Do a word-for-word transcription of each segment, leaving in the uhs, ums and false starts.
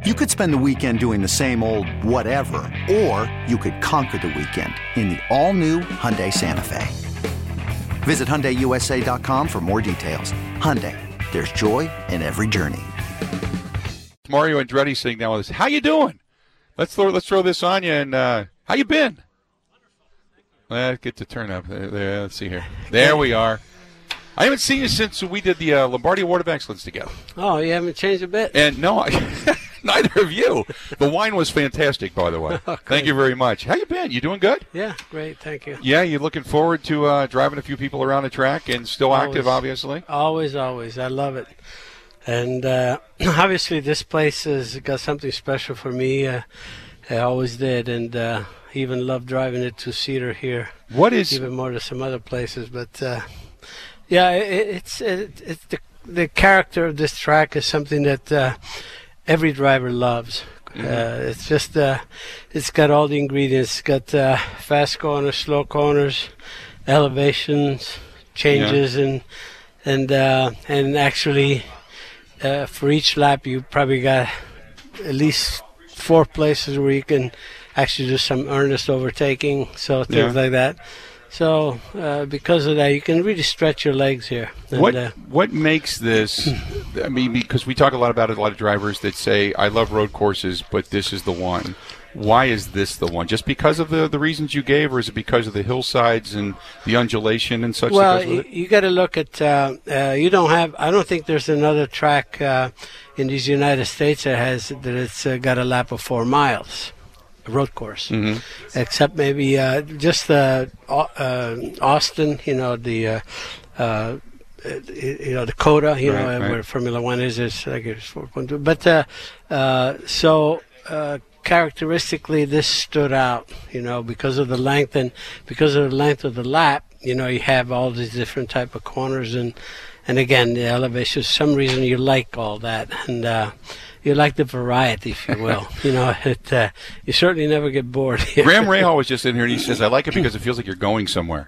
You could spend the weekend doing the same old whatever, or you could conquer the weekend in the all-new Hyundai Santa Fe. Visit Hyundai U S A dot com for more details. Hyundai, there's joy in every journey. Mario Andretti sitting down with us. How you doing? Let's throw let's throw this on you. And uh, how you been? Let's get to turn up. There, there, let's see here. There we are. I haven't seen you since we did the uh, Lombardi Award of Excellence together. Oh, you haven't changed a bit? And no, I, neither of you. The wine was fantastic, by the way. Oh, thank you very much. How you been? You doing good? Yeah, great. Thank you. Yeah, you looking forward to uh, driving a few people around the track and still always, active, obviously? Always, always. I love it. And uh, obviously this place has got something special for me. Uh, I always did, and uh, even love driving a two-seater here. What is... Even more to some other places, but... Uh, Yeah, it, it's it, it's the the character of this track is something that uh, every driver loves. Mm-hmm. Uh, it's just uh, it's got all the ingredients. It's got uh, fast corners, slow corners, elevations, changes, yeah. and and uh, and actually uh, for each lap you probably got at least four places where you can actually do some earnest overtaking. So things yeah. like that. So uh, because of that, you can really stretch your legs here. And, what uh, what makes this? I mean, because we talk a lot about it. A lot of drivers that say, "I love road courses, but this is the one." Why is this the one? Just because of the, the reasons you gave, or is it because of the hillsides and the undulation and such? Well, you, you got to look at. Uh, uh, you don't have. I don't think there's another track uh, in these United States that has that it's uh, got a lap of four miles. Road course, mm-hmm. except maybe uh, just uh, uh, Austin, you know, the uh, uh, you know, Dakota, you right, know, right. where Formula One is, is I guess four point two. But uh, uh, so uh, characteristically, this stood out, you know, because of the length and because of the length of the lap. You know, you have all these different type of corners and and again the elevation. For some reason, you like all that and. Uh, You like the variety, if you will. you know, it, uh, you certainly never get bored. Graham Rahal was just in here, and he says, I like it because it feels like you're going somewhere.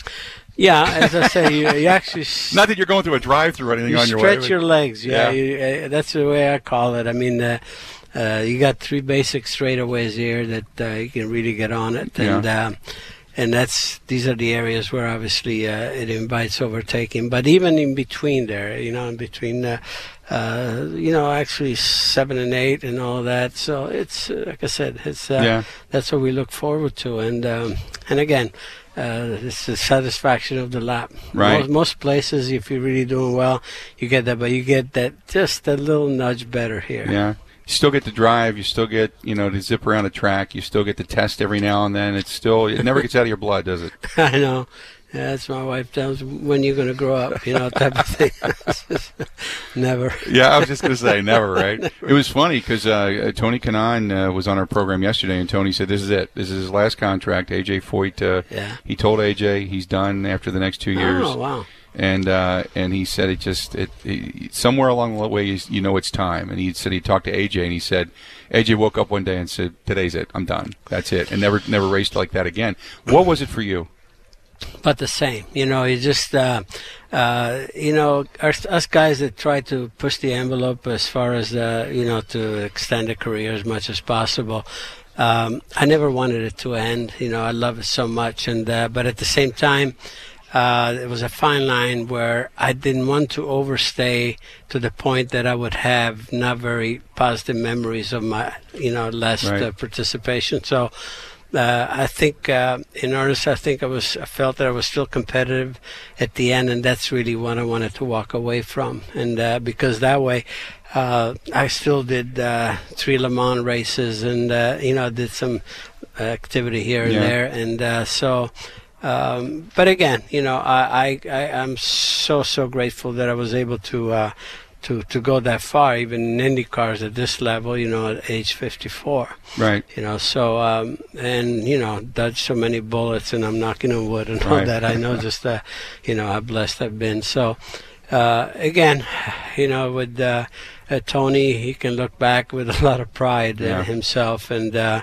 Yeah, as I say, you, you actually... Not that you're going through a drive-through or anything you on your way. You stretch your legs, yeah. yeah. You, uh, that's the way I call it. I mean, uh, uh, you got three basic straightaways here that uh, you can really get on it. And yeah. uh, and that's these are the areas where, obviously, uh, it invites overtaking. But even in between there, you know, in between... Uh, Uh, you know, actually seven and eight and all that. So it's uh, like I said, it's uh, yeah. that's what we look forward to. And um, and again, uh, it's the satisfaction of the lap. Right. Most, most places, if you're really doing well, you get that, but you get that just a little nudge better here. Yeah. You still get to drive. You still get, you know, to zip around a track. You still get to test every now and then. It's still, it never gets out of your blood, does it? I know. Yeah, that's my wife tells me, when you're going to grow up, you know, type of thing. Never. Yeah, I was just going to say, never, right? Never. It was funny because uh, Tony Kanaan uh, was on our program yesterday, and Tony said, this is it. This is his last contract. A J Foyt, uh, yeah. he told A J he's done after the next two years. Oh, wow. And uh, and he said it just, it, it somewhere along the way, you know it's time. And he said he talked to A J, and he said, A J woke up one day and said, today's it. I'm done. That's it. And never never raced like that again. What was it for you? But the same, you know, you just, uh, uh, you know, our, us guys that try to push the envelope as far as, uh, you know, to extend a career as much as possible. Um, I never wanted it to end. You know, I love it so much. And, uh, but at the same time, uh, it was a fine line where I didn't want to overstay to the point that I would have not very positive memories of my, you know, last right. uh, participation. So, Uh, I think, uh, in earnest, I think I was, I felt that I was still competitive at the end, and that's really what I wanted to walk away from. And uh, because that way, uh, I still did uh, three Le Mans races, and uh, you know, did some activity here and yeah. there, and uh, so. Um, but again, you know, I, I, I I'm so so grateful that I was able to. Uh, To, to go that far, even in Indy cars at this level, you know, at age fifty-four. Right. You know, so, um, and, you know, dodged so many bullets, and I'm knocking on wood and all right. that. I know just, uh, you know, how blessed I've been. So, uh, again, you know, with uh, uh, Tony, he can look back with a lot of pride uh, yeah. himself. And, uh,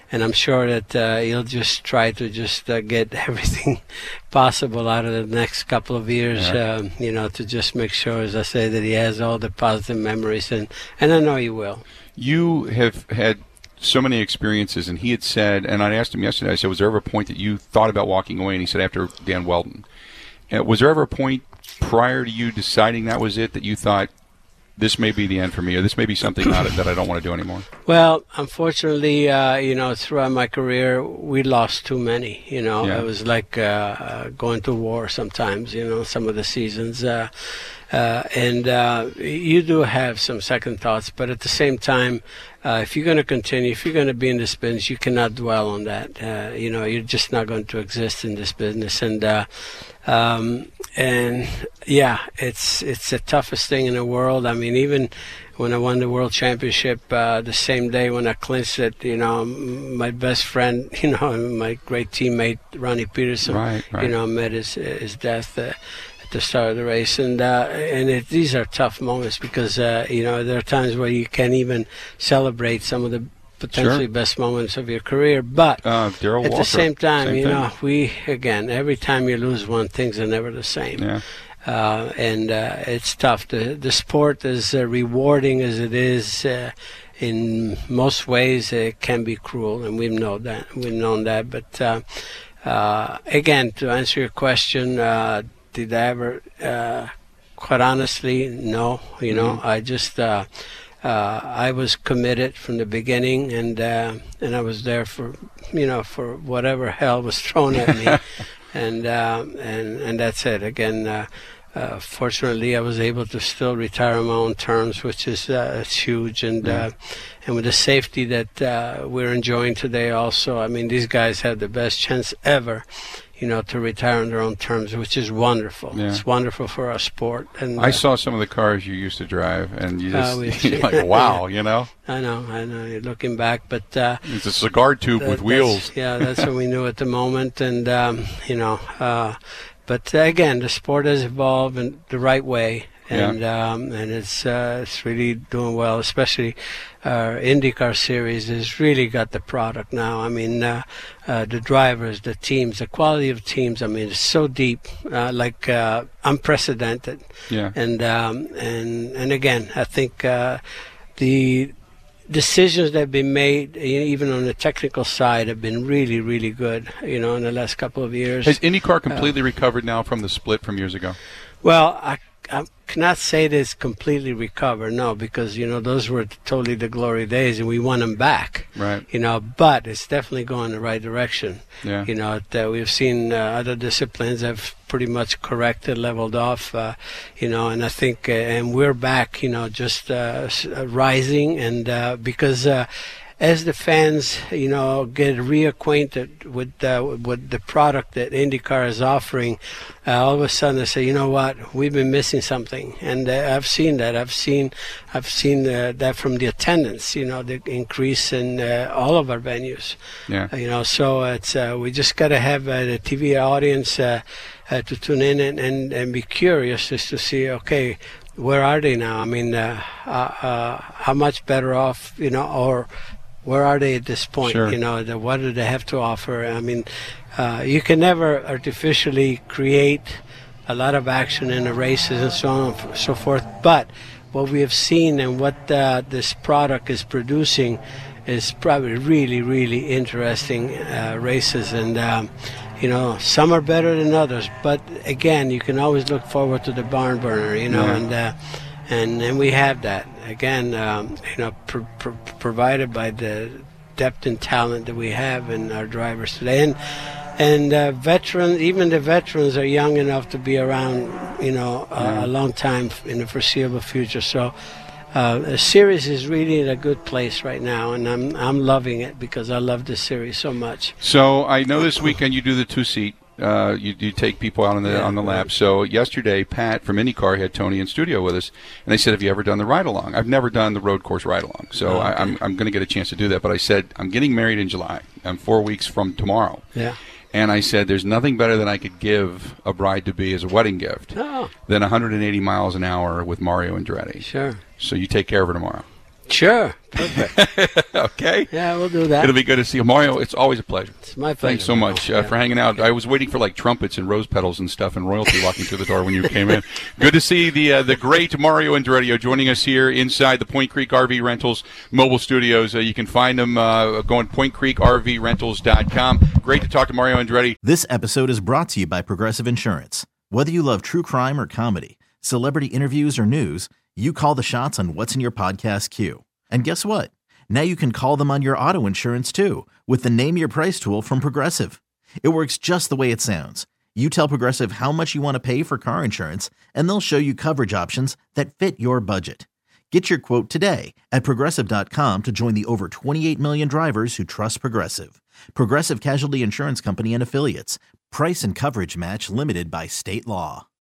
and I'm sure that uh, he'll just try to just uh, get everything possible out of the next couple of years, Yeah. um, you know, to just make sure, as I say, that he has all the positive memories, and, and I know he will. You have had so many experiences, and he had said, and I asked him yesterday, I said, was there ever a point that you thought about walking away? And he said, after Dan Weldon. Uh, was there ever a point prior to you deciding that was it that you thought, this may be the end for me, or this may be something not, that I don't want to do anymore? Well, unfortunately, uh, you know, throughout my career, we lost too many. You know, Yeah. it was like uh, uh, going to war sometimes. You know, some of the seasons, uh, uh, and uh, you do have some second thoughts. But at the same time, uh, if you're going to continue, if you're going to be in this business, you cannot dwell on that. Uh, you know, you're just not going to exist in this business, and. Uh, Um, and yeah, it's it's the toughest thing in the world. I mean, even when I won the World Championship, uh, the same day when I clinched it, you know, my best friend, you know, my great teammate Ronnie Peterson, Right, right. you know, met his his death uh, at the start of the race, and uh, and it, these are tough moments because uh, you know, there are times where you can't even celebrate some of the potentially Sure. best moments of your career, but Uh, Darrell at Walker. the same time, Same you thing. know, we, again, every time you lose one, things are never the same. Yeah. Uh, and uh, it's tough. The, the sport, as uh, rewarding as it is, uh, in most ways, it can be cruel, and we've known that. We've known that. But uh, uh, again, to answer your question, uh, did I ever, uh, quite honestly, no. You know, Mm-hmm. I just... Uh, Uh, I was committed from the beginning, and uh, and I was there for, you know, for whatever hell was thrown at me, and um, and and that's it. Again, uh, uh, fortunately, I was able to still retire on my own terms, which is uh, it's huge, and Yeah. uh, and with the safety that uh, we're enjoying today, also, I mean, these guys have the best chance ever, you know, to retire on their own terms, which is wonderful. Yeah. It's wonderful for our sport. And I uh, saw some of the cars you used to drive, and you Uh, just, we- you're like, wow, you know? I know, I know. You're looking back, but uh, It's a cigar tube That- with wheels. that's- Yeah, that's what we knew at the moment, and um, you know, uh, but uh, again, the sport has evolved in the right way, and um, and it's uh, it's really doing well. Especially our IndyCar series has really got the product now. I mean, uh, uh, the drivers, the teams, the quality of teams. I mean, it's so deep, uh, like uh, unprecedented. Yeah. And um, and and again, I think uh, the decisions that have been made, e- even on the technical side, have been really, really good. You know, in the last couple of years. Has IndyCar completely recovered now from the split from years ago? Well, I, I cannot say that it's completely recovered, no, because, you know, those were totally the glory days, and we won them back. Right. You know, but it's definitely going in the right direction. Yeah. You know, that we've seen uh, other disciplines have pretty much corrected, leveled off, uh, you know, and I think, uh, and we're back, you know, just uh, s- uh, rising, and uh, because uh, as the fans, you know, get reacquainted with uh, with the product that IndyCar is offering, uh, all of a sudden they say, you know what, we've been missing something, and uh, I've seen that. I've seen, I've seen uh, that from the attendance, you know, the increase in uh, all of our venues. Yeah. Uh, you know, so it's uh, we just got to have uh, the T V audience uh, uh, to tune in and, and, and be curious just to see, okay, where are they now? I mean, uh, uh, uh, how much better off, you know, or where are they at this point? Sure. You know, the, what do they have to offer? I mean, uh, you can never artificially create a lot of action in the races and so on and so forth, but what we have seen and what uh, this product is producing is probably really, really interesting uh, races, and um, you know, some are better than others. But again, you can always look forward to the barn burner, you know, Yeah. and uh, and and we have that again, um, you know, pr- pr- provided by the depth and talent that we have in our drivers today, and and uh, veterans, even the veterans are young enough to be around, you know, uh, Yeah. a long time in the foreseeable future. So. Uh, the series is really in a good place right now, and I'm I'm loving it because I love this series so much. So I know this weekend you do the two-seat. Uh, you, you take people out on the Yeah, on the lap. right. So yesterday, Pat from IndyCar had Tony in studio with us, and they said, "Have you ever done the ride-along?" I've never done the road course ride-along, so Oh, I, okay. I'm I'm going to get a chance to do that. But I said I'm getting married in July. I'm four weeks from tomorrow. Yeah. And I said, there's nothing better than I could give a bride-to-be as a wedding gift Oh, than one hundred eighty miles an hour with Mario Andretti. sure. So you take care of her tomorrow. Sure. Perfect. Okay. Yeah, we'll do that. It'll be good to see you, Mario. It's always a pleasure. It's my pleasure. Thanks so much uh, yeah. for hanging out. I was waiting for like trumpets and rose petals and stuff and royalty walking through the door when you came in. Good to see the uh, the great Mario Andretti joining us here inside the Point Creek R V Rentals mobile studios. Uh, you can find them uh, going point creek r v rentals dot com. Great to talk to Mario Andretti. This episode is brought to you by Progressive Insurance. Whether you love true crime or comedy, celebrity interviews or news, you call the shots on what's in your podcast queue. And guess what? Now you can call them on your auto insurance too with the Name Your Price tool from Progressive. It works just the way it sounds. You tell Progressive how much you want to pay for car insurance, and they'll show you coverage options that fit your budget. Get your quote today at progressive dot com to join the over twenty-eight million drivers who trust Progressive. Progressive Casualty Insurance Company and Affiliates. Price and coverage match limited by state law.